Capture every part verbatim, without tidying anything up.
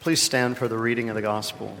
Please stand for the reading of the gospel.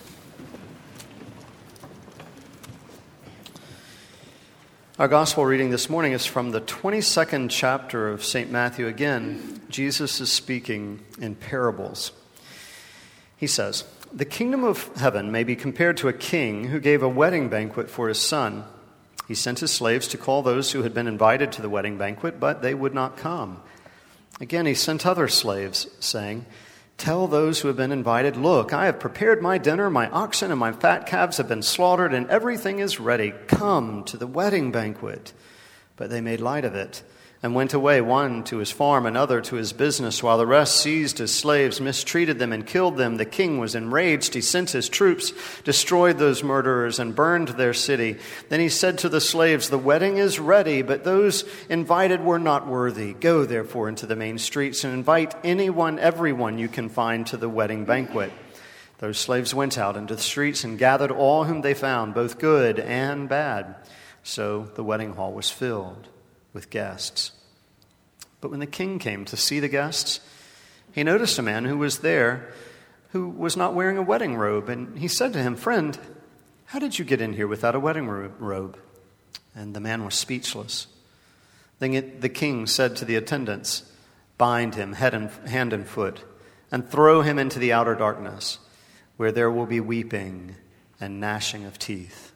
Our gospel reading this morning is from the twenty-second chapter of Saint Matthew. Again, Jesus is speaking in parables. He says, "The kingdom of heaven may be compared to a king who gave a wedding banquet for his son. He sent his slaves to call those who had been invited to the wedding banquet, but they would not come. Again, he sent other slaves, saying, 'Tell those who have been invited, look, I have prepared my dinner, my oxen and my fat calves have been slaughtered, and everything is ready. Come to the wedding banquet.' But they made light of it and went away, one to his farm, another to his business, while the rest seized his slaves, mistreated them, and killed them. The king was enraged. He sent his troops, destroyed those murderers, and burned their city. Then he said to the slaves, 'The wedding is ready, but those invited were not worthy. Go, therefore, into the main streets and invite anyone, everyone you can find to the wedding banquet.' Those slaves went out into the streets and gathered all whom they found, both good and bad. So the wedding hall was filled with guests. But when the king came to see the guests, he noticed a man who was there who was not wearing a wedding robe. And he said to him, 'Friend, how did you get in here without a wedding robe?' And the man was speechless. Then it, the king said to the attendants, 'Bind him head and, hand and foot, and throw him into the outer darkness, where there will be weeping and gnashing of teeth.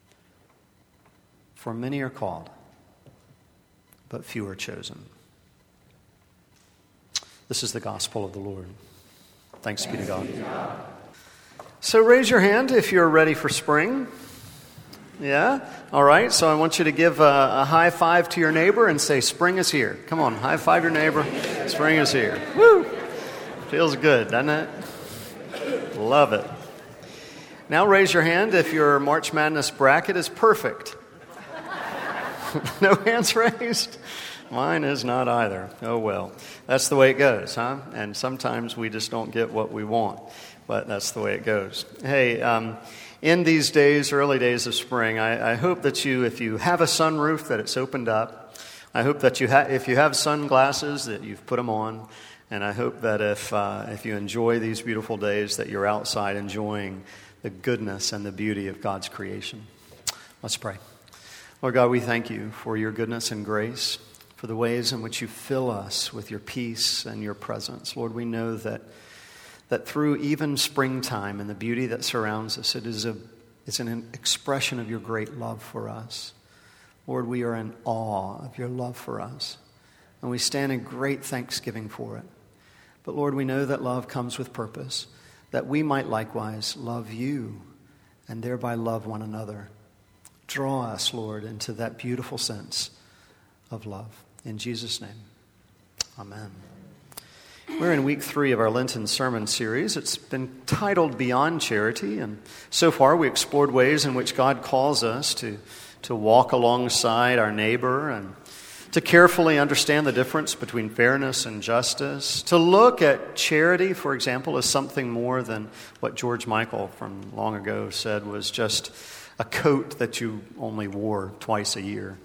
For many are called, but few are chosen.'" This is the gospel of the Lord. Thanks be to God. So raise your hand if you're ready for spring. Yeah? All right. So I want you to give a, a high five to your neighbor and say, "Spring is here." Come on, high five your neighbor. Spring is here. Woo! Feels good, doesn't it? Love it. Now raise your hand if your March Madness bracket is perfect. No hands raised? Mine is not either. Oh well. That's the way it goes, huh? And sometimes we just don't get what we want, but that's the way it goes. Hey, um, in these days, early days of spring, I, I hope that you, if you have a sunroof, that it's opened up. I hope that you ha- if you have sunglasses, that you've put them on. And I hope that if uh, if you enjoy these beautiful days, that you're outside enjoying the goodness and the beauty of God's creation. Let's pray. Lord God, we thank you for your goodness and grace, for the ways in which you fill us with your peace and your presence. Lord, we know that that through even springtime and the beauty that surrounds us, it is a it's an expression of your great love for us. Lord, we are in awe of your love for us, and we stand in great thanksgiving for it. But Lord, we know that love comes with purpose, that we might likewise love you and thereby love one another. Draw us, Lord, into that beautiful sense of love. In Jesus' name, amen. We're in week three of our Lenten sermon series. It's been titled Beyond Charity, and so far we explored ways in which God calls us to, to walk alongside our neighbor and to carefully understand the difference between fairness and justice, to look at charity, for example, as something more than what George Michael from long ago said was just a coat that you only wore twice a year.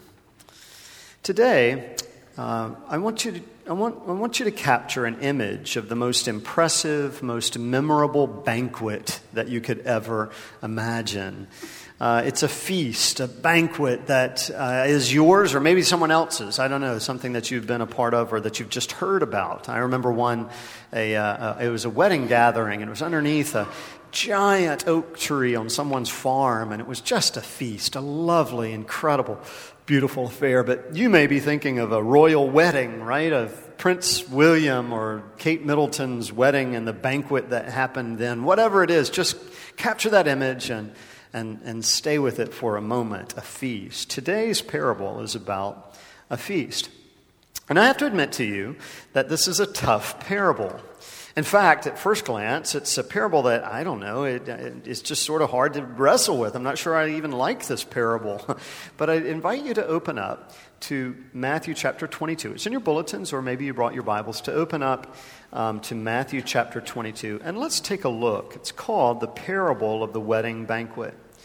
Today, uh, I want you to I want I want you to capture an image of the most impressive, most memorable banquet that you could ever imagine. Uh, it's a feast, a banquet that uh, is yours or maybe someone else's. I don't know, something that you've been a part of or that you've just heard about. I remember one, a, uh, a it was a wedding gathering, and it was underneath a giant oak tree on someone's farm, and it was just a feast, a lovely, incredible, beautiful affair. But you may be thinking of a royal wedding, right, of Prince William or Kate Middleton's wedding and the banquet that happened then. Whatever it is, just capture that image and and and stay with it for a moment, a feast. Today's parable is about a feast. And I have to admit to you that this is a tough parable. In fact, at first glance, it's a parable that, I don't know, it, it's just sort of hard to wrestle with. I'm not sure I even like this parable. But I invite you to open up to Matthew chapter twenty-two. It's in your bulletins, or maybe you brought your Bibles, to open up um, to Matthew chapter twenty-two. And let's take a look. It's called the parable of the wedding banquet.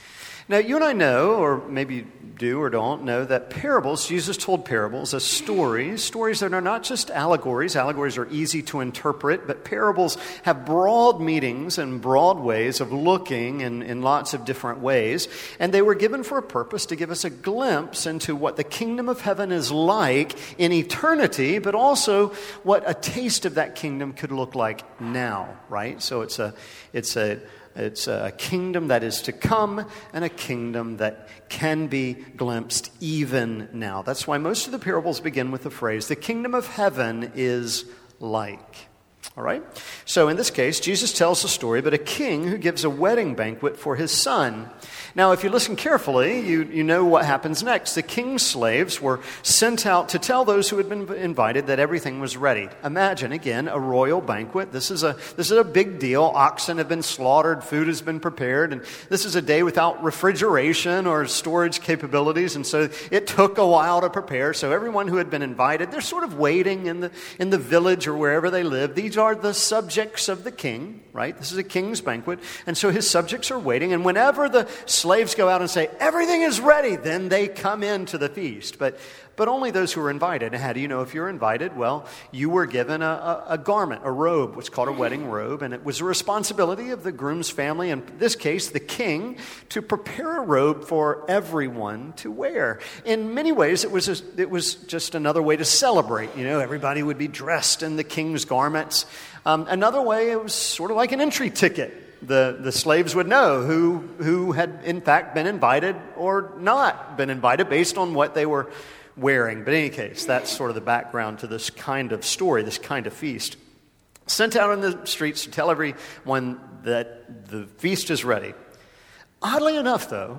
Now, you and I know, or maybe you do or don't know, that parables, Jesus told parables as stories, stories that are not just allegories. Allegories are easy to interpret, but parables have broad meanings and broad ways of looking in, in lots of different ways. And they were given for a purpose to give us a glimpse into what the kingdom of heaven is like in eternity, but also what a taste of that kingdom could look like now, right? So it's a, it's a, It's a kingdom that is to come and a kingdom that can be glimpsed even now. That's why most of the parables begin with the phrase, the kingdom of heaven is like. All right? So in this case, Jesus tells a story about a king who gives a wedding banquet for his son. Now, if you listen carefully, you, you know what happens next. The king's slaves were sent out to tell those who had been invited that everything was ready. Imagine, again, a royal banquet. This is a this is a big deal. Oxen have been slaughtered, food has been prepared, and this is a day without refrigeration or storage capabilities, and so it took a while to prepare. So everyone who had been invited, they're sort of waiting in the in the village or wherever they live. These are the subjects of the king, right? This is a king's banquet, and so his subjects are waiting, and whenever the slaves go out and say, everything is ready, then they come into the feast. But but only those who are invited. And how do you know if you're invited? Well, you were given a, a, a garment, a robe, what's called a wedding robe, and it was a responsibility of the groom's family, in this case, the king, to prepare a robe for everyone to wear. In many ways, it was a, it was just another way to celebrate. You know, everybody would be dressed in the king's garments. Um, another way, it was sort of like an entry ticket. The, the slaves would know who, who had, in fact, been invited or not been invited based on what they were wearing. But in any case, that's sort of the background to this kind of story, this kind of feast. Sent out in the streets to tell everyone that the feast is ready. Oddly enough, though,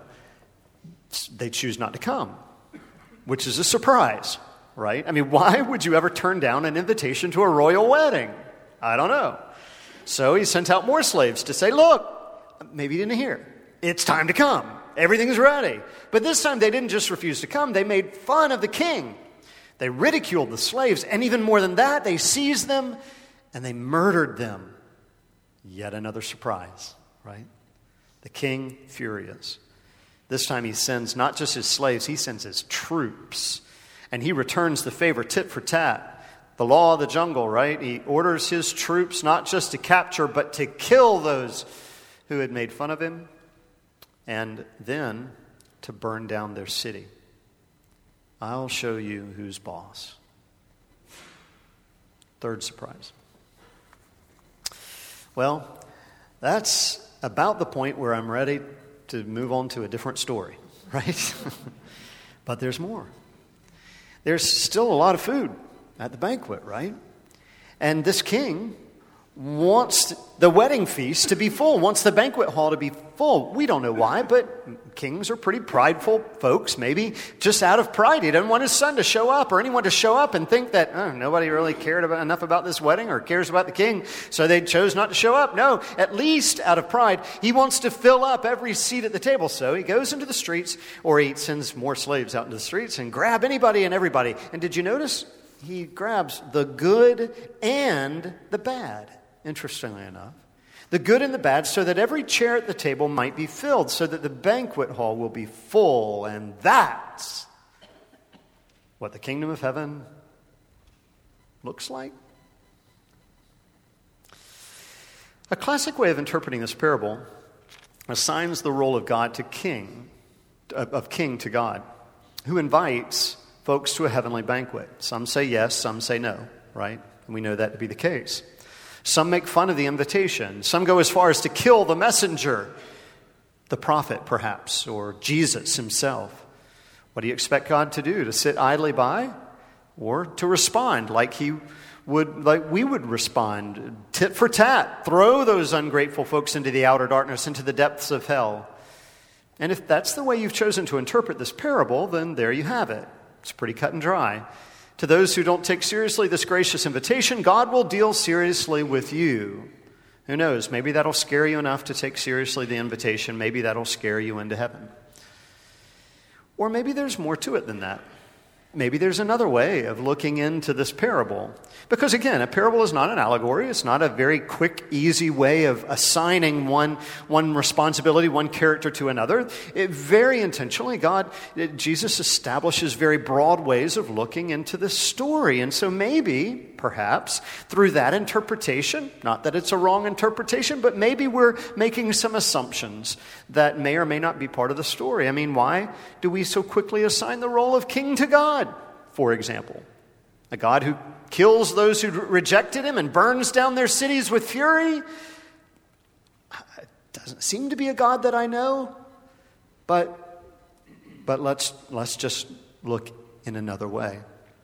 they choose not to come, which is a surprise, right? I mean, why would you ever turn down an invitation to a royal wedding? I don't know. So he sent out more slaves to say, look, maybe you didn't hear. It's time to come. Everything's ready. But this time they didn't just refuse to come. They made fun of the king. They ridiculed the slaves. And even more than that, they seized them and they murdered them. Yet another surprise, right? The king furious. This time he sends not just his slaves, he sends his troops. And he returns the favor tit for tat. The law of the jungle, right? He orders his troops not just to capture, but to kill those who had made fun of him, and then to burn down their city. I'll show you who's boss. Third surprise. Well, that's about the point where I'm ready to move on to a different story, right? But there's more. There's still a lot of food at the banquet, right? And this king wants the wedding feast to be full, wants the banquet hall to be full. We don't know why, but kings are pretty prideful folks, maybe just out of pride. He doesn't want his son to show up or anyone to show up and think that oh, nobody really cared about, enough about this wedding or cares about the king, so they chose not to show up. No, at least out of pride, he wants to fill up every seat at the table. So he goes into the streets, or he sends more slaves out into the streets and grab anybody and everybody. And did you notice? He grabs the good and the bad, interestingly enough. The good and the bad, so that every chair at the table might be filled, so that the banquet hall will be full. And that's what the kingdom of heaven looks like. A classic way of interpreting this parable assigns the role of God to king, of king to God, who invites folks to a heavenly banquet. Some say yes, some say no, right? And we know that to be the case. Some make fun of the invitation. Some go as far as to kill the messenger, the prophet perhaps, or Jesus himself. What do you expect God to do? To sit idly by? Or to respond like he would, like we would respond, tit for tat, throw those ungrateful folks into the outer darkness, into the depths of hell. And if that's the way you've chosen to interpret this parable, then there you have it. It's pretty cut and dry. To those who don't take seriously this gracious invitation, God will deal seriously with you. Who knows? Maybe that'll scare you enough to take seriously the invitation. Maybe that'll scare you into heaven. Or maybe there's more to it than that. maybe there's another way of looking into this parable. Because again, a parable is not an allegory. It's not a very quick, easy way of assigning one, one responsibility, one character to another. It, very intentionally, God, it, Jesus establishes very broad ways of looking into this story. And so maybe, perhaps, through that interpretation, not that it's a wrong interpretation, but maybe we're making some assumptions that may or may not be part of the story. I mean, why do we so quickly assign the role of king to God, for example? A God who kills those who rejected him and burns down their cities with fury? It doesn't seem to be a God that I know, but but let's let's just look in another way.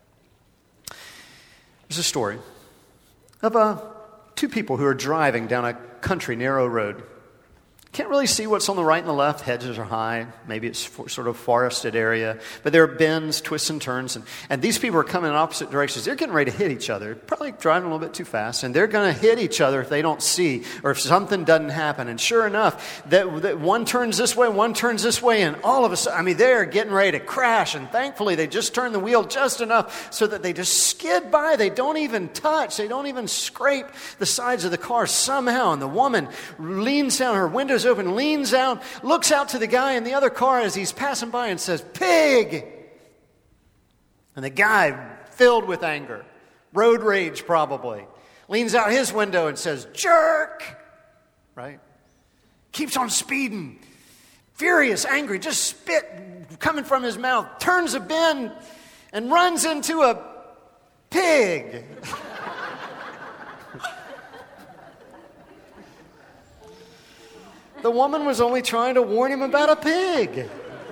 There's a story of uh, two people who are driving down a country narrow road. Can't really see what's on the right and the left. Hedges are high. Maybe it's for, sort of forested area. But there are bends, twists, and turns. And, and these people are coming in opposite directions. They're getting ready to hit each other. Probably driving a little bit too fast. And they're going to hit each other if they don't see or if something doesn't happen. And sure enough, that, that one turns this way, one turns this way. And all of a sudden, I mean, they're getting ready to crash. And thankfully, they just turn the wheel just enough so that they just skid by. They don't even touch. They don't even scrape the sides of the car somehow. And the woman leans down, her windows open, leans out, looks out to the guy in the other car as he's passing by and says, "Pig!" And the guy, filled with anger, road rage probably, leans out his window and says, "Jerk!" Right? Keeps on speeding, furious, angry, just spit coming from his mouth, turns a bend and runs into a pig. The woman was only trying to warn him about a pig.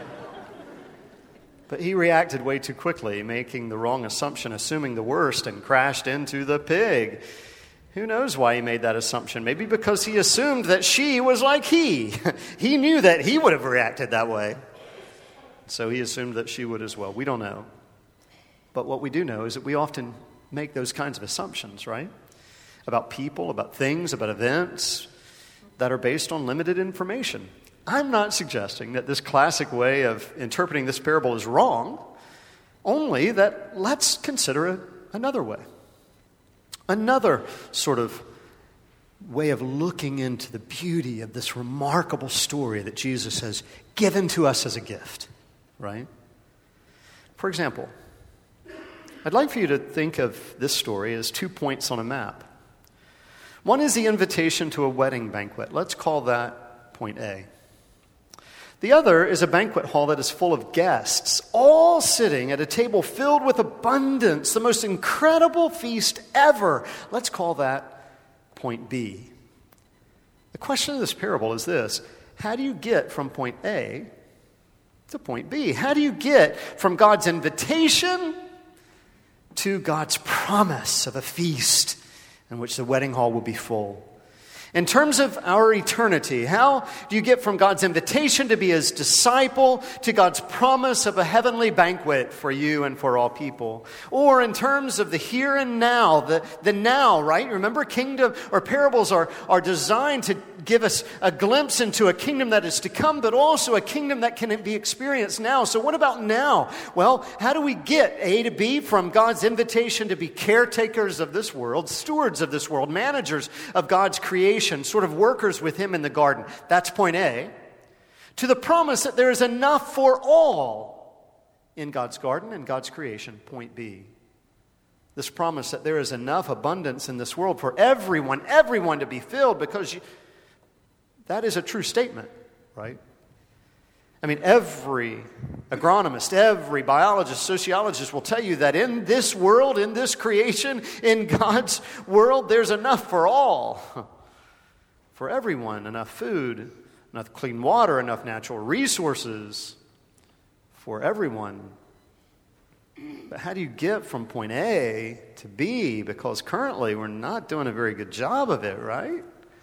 But he reacted way too quickly, making the wrong assumption, assuming the worst, and crashed into the pig. Who knows why he made that assumption? Maybe because he assumed that she was like he. He knew that he would have reacted that way. So he assumed that she would as well. We don't know. But what we do know is that we often make those kinds of assumptions, right? About people, about things, about events that are based on limited information. I'm not suggesting that this classic way of interpreting this parable is wrong, only that let's consider it another way. Another sort of way of looking into the beauty of this remarkable story that Jesus has given to us as a gift, right? For example, I'd like for you to think of this story as two points on a map. One is the invitation to a wedding banquet. Let's call that point A. The other is a banquet hall that is full of guests, all sitting at a table filled with abundance, the most incredible feast ever. Let's call that point B. The question of this parable is this: how do you get from point A to point B? How do you get from God's invitation to God's promise of a feast in which the wedding hall will be full? In terms of our eternity, how do you get from God's invitation to be His disciple to God's promise of a heavenly banquet for you and for all people? Or in terms of the here and now, the, the now, right? Remember, kingdom or parables are, are designed to give us a glimpse into a kingdom that is to come, but also a kingdom that can be experienced now. So what about now? Well, how do we get A to B from God's invitation to be caretakers of this world, stewards of this world, managers of God's creation, sort of workers with Him in the garden? That's point A. To the promise that there is enough for all in God's garden and God's creation, point B. This promise that there is enough abundance in this world for everyone, everyone to be filled, because you, that is a true statement, right? I mean, every agronomist, every biologist, sociologist will tell you that in this world, in this creation, in God's world, there's enough for all. For everyone, enough food, enough clean water, enough natural resources for everyone. But how do you get from point A to B? Because currently we're not doing a very good job of it, right?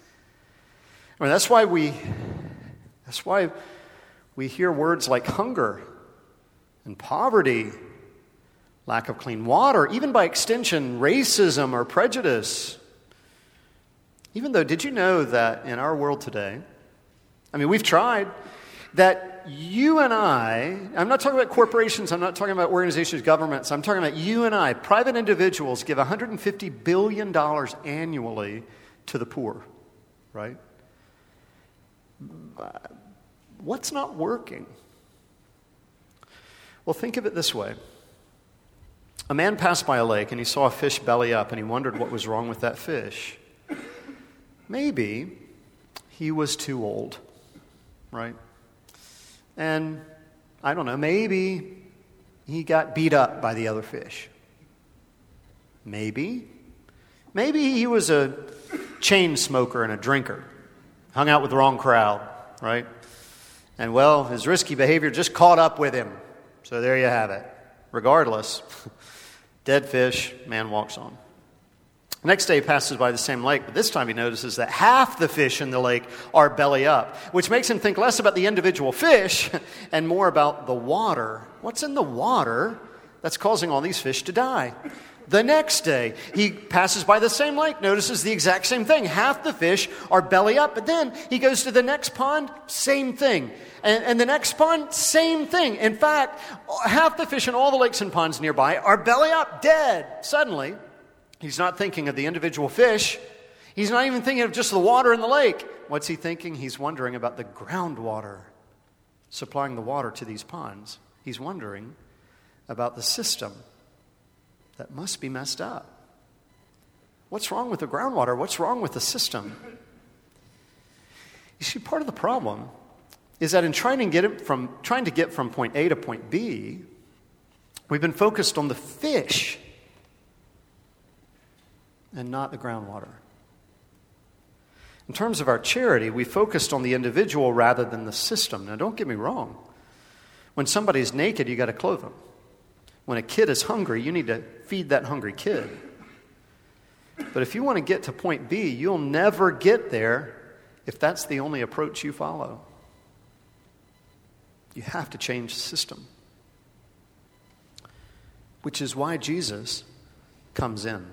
I mean, that's why we that's why we hear words like hunger and poverty, lack of clean water, even by extension, racism or prejudice. Even though, did you know that in our world today, I mean, we've tried. that you and I, I'm not talking about corporations, I'm not talking about organizations, governments, I'm talking about you and I, private individuals give one hundred fifty billion dollars annually to the poor, right? What's not working? Well, think of it this way. A man passed by a lake and he saw a fish belly up and he wondered what was wrong with that fish. Maybe he was too old, right? And I don't know, maybe he got beat up by the other fish. Maybe. Maybe he was a chain smoker and a drinker, hung out with the wrong crowd, right? And well, his risky behavior just caught up with him. So there you have it. Regardless, dead fish, man walks on. The next day he passes by the same lake, but this time he notices that half the fish in the lake are belly up, which makes him think less about the individual fish and more about the water. What's in the water that's causing all these fish to die? The next day, he passes by the same lake, notices the exact same thing. Half the fish are belly up, but then he goes to the next pond, same thing. And, and the next pond, same thing. In fact, half the fish in all the lakes and ponds nearby are belly up, dead. Suddenly, he's not thinking of the individual fish. He's not even thinking of just the water in the lake. What's he thinking? He's wondering about the groundwater supplying the water to these ponds. He's wondering about the system that must be messed up. What's wrong with the groundwater? What's wrong with the system? You see, part of the problem is that in trying to get it from trying to get from point A to point B, we've been focused on the fish and not the groundwater. In terms of our charity, we focused on the individual rather than the system. Now, don't get me wrong. When somebody's naked, you got to clothe them. When a kid is hungry, you need to feed that hungry kid. But if you want to get to point B, you'll never get there if that's the only approach you follow. You have to change the system. Which is why Jesus comes in.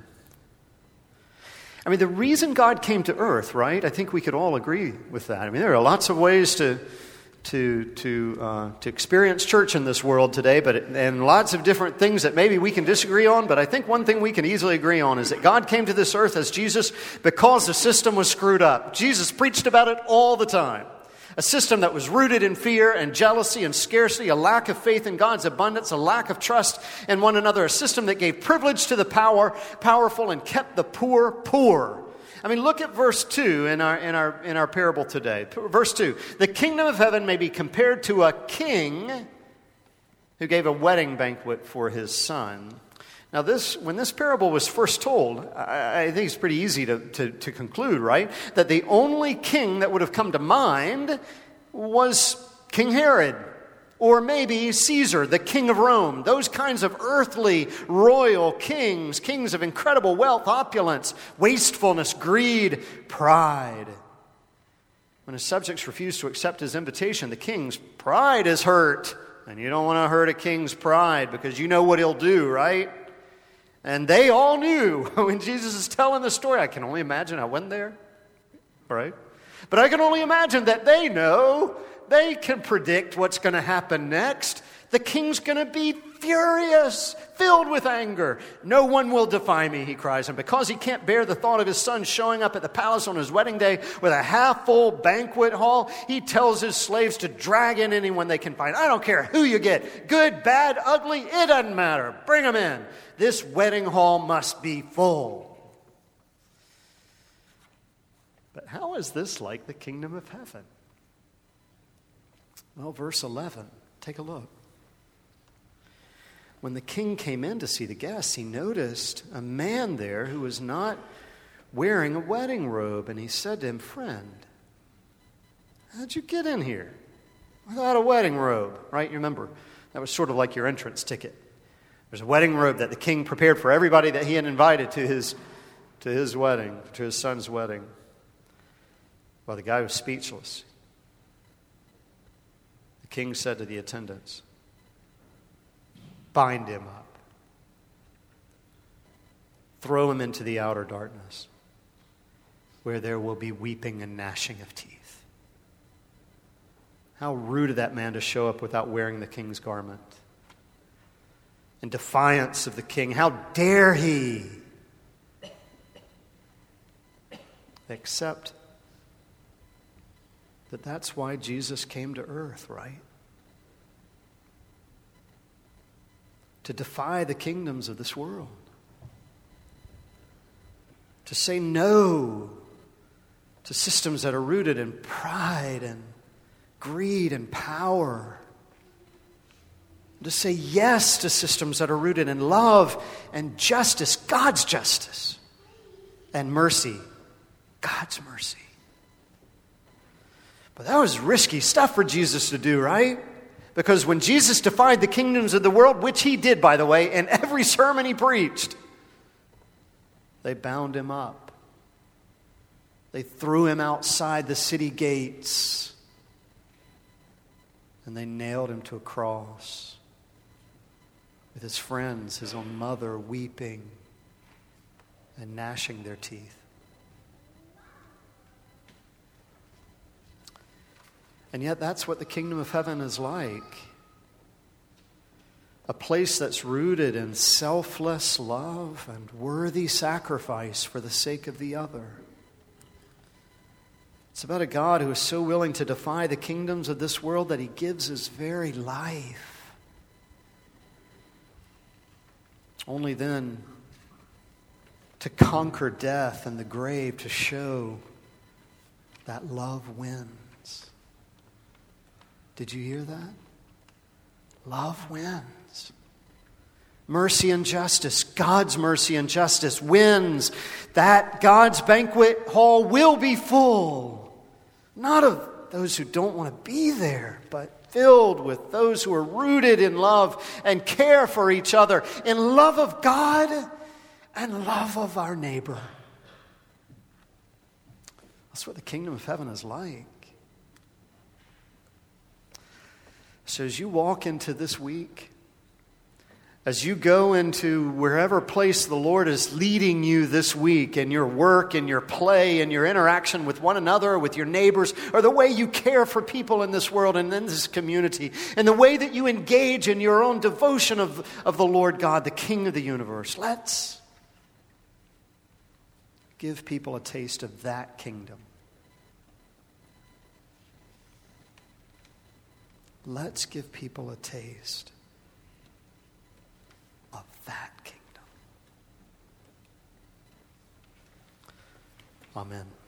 I mean, the reason God came to earth, right? I think we could all agree with that. I mean, there are lots of ways to to to uh, to experience church in this world today, but it, and lots of different things that maybe we can disagree on. But I think one thing we can easily agree on is that God came to this earth as Jesus because the system was screwed up. Jesus preached about it all the time. A system that was rooted in fear and jealousy and scarcity, a lack of faith in God's abundance, a lack of trust in one another, a system that gave privilege to the power, powerful and kept the poor poor. I mean, look at verse two in our in our in our parable today. Verse two. The kingdom of heaven may be compared to a king who gave a wedding banquet for his son. Now, this when this parable was first told, I, I think it's pretty easy to, to, to conclude, right? That the only king that would have come to mind was King Herod. Or maybe Caesar, the king of Rome. Those kinds of earthly, royal kings, kings of incredible wealth, opulence, wastefulness, greed, pride. When his subjects refuse to accept his invitation, the king's pride is hurt. And you don't want to hurt a king's pride because you know what he'll do, right? And they all knew when Jesus is telling the story. I can only imagine I went there, right? But I can only imagine that they know. They can predict what's going to happen next. The king's going to be furious, filled with anger. No one will defy me, he cries. And because he can't bear the thought of his son showing up at the palace on his wedding day with a half-full banquet hall, he tells his slaves to drag in anyone they can find. I don't care who you get, good, bad, ugly, it doesn't matter. Bring them in. This wedding hall must be full. But how is this like the kingdom of heaven? Well, verse eleven, take a look. When the king came in to see the guests, he noticed a man there who was not wearing a wedding robe. And he said to him, "Friend, how'd you get in here without a wedding robe?" Right? You remember, that was sort of like your entrance ticket. There's a wedding robe that the king prepared for everybody that he had invited to his, to his wedding, to his son's wedding. Well, the guy was speechless. King said to the attendants, "Bind him up. Throw him into the outer darkness, where there will be weeping and gnashing of teeth." How rude of that man to show up without wearing the king's garment. In defiance of the king. How dare he? Except that that's why Jesus came to earth, right? To defy the kingdoms of this world. To say no to systems that are rooted in pride and greed and power. To say yes to systems that are rooted in love and justice, God's justice, and mercy, God's mercy. But that was risky stuff for Jesus to do, right? Because when Jesus defied the kingdoms of the world, which he did, by the way, in every sermon he preached, they bound him up. They threw him outside the city gates. And they nailed him to a cross. With his friends, his own mother, weeping and gnashing their teeth. And yet that's what the kingdom of heaven is like. A place that's rooted in selfless love and worthy sacrifice for the sake of the other. It's about a God who is so willing to defy the kingdoms of this world that he gives his very life. Only then to conquer death and the grave, to show that love wins. Did you hear that? Love wins. Mercy and justice, God's mercy and justice wins. That God's banquet hall will be full. Not of those who don't want to be there, but filled with those who are rooted in love and care for each other, in love of God and love of our neighbor. That's what the kingdom of heaven is like. So as you walk into this week, as you go into wherever place the Lord is leading you this week, in your work, in your play, in your interaction with one another, with your neighbors, or the way you care for people in this world and in this community, and the way that you engage in your own devotion of, of the Lord God, the King of the universe, let's give people a taste of that kingdom. Let's give people a taste of that kingdom. Amen.